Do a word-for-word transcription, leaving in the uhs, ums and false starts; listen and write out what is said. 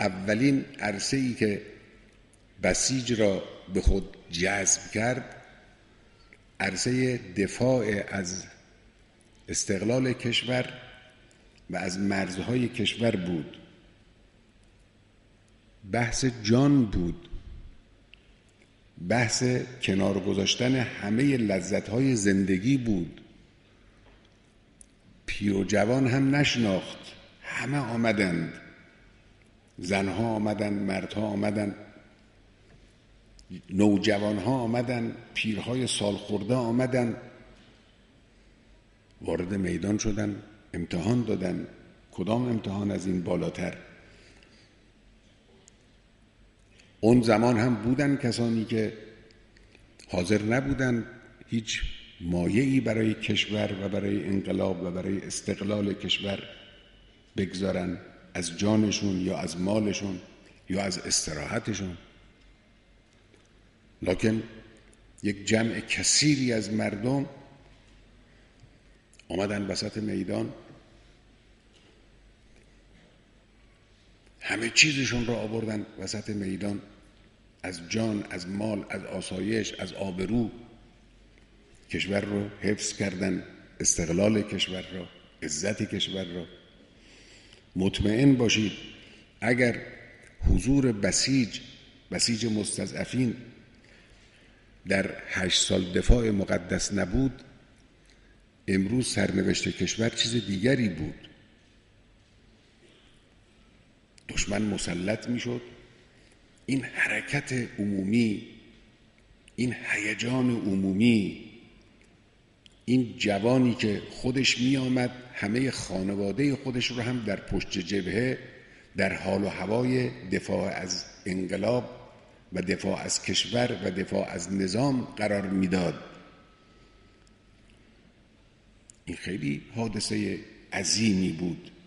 اولین عرصه‌ای که بسیج را به خود جذب کرد عرصه دفاع از استقلال کشور و از مرزهای کشور بود. بحث جان بود، بحث کنار گذاشتن همه لذت‌های زندگی بود. پیر و جوان هم نشناخت، همه آمدند، زنها آمدند، مردها آمدند، نوجوانها آمدند، پیرهای سالخورده آمدند، وارد میدان شدند، امتحان دادند. کدام امتحان از این بالاتر؟ اون زمان هم بودن کسانی که حاضر نبودن هیچ مایعی برای کشور و برای انقلاب و برای استقلال کشور بگذارن، از جانشون یا از مالشون یا از استراحتشون. لکن یک جمع کثیری از مردم آمدن وسط میدان، همه چیزشون را آوردن وسط میدان، از جان، از مال، از آسایش، از آبرو کشور رو حفظ کردن، استقلال کشور را، عزت کشور را. مطمئن باشید اگر حضور بسیج بسیج مستضعفین در هشت سال دفاع مقدس نبود، امروز سرنوشت کشور چیز دیگری بود. دشمن مسلط می شد. این حرکت عمومی، این هیجان عمومی، این جوانی که خودش می آمد همه خانواده خودش رو هم در پشت جبهه در حال و هوای دفاع از انقلاب و دفاع از کشور و دفاع از نظام قرار میداد. این خیلی حادثه عظیمی بود.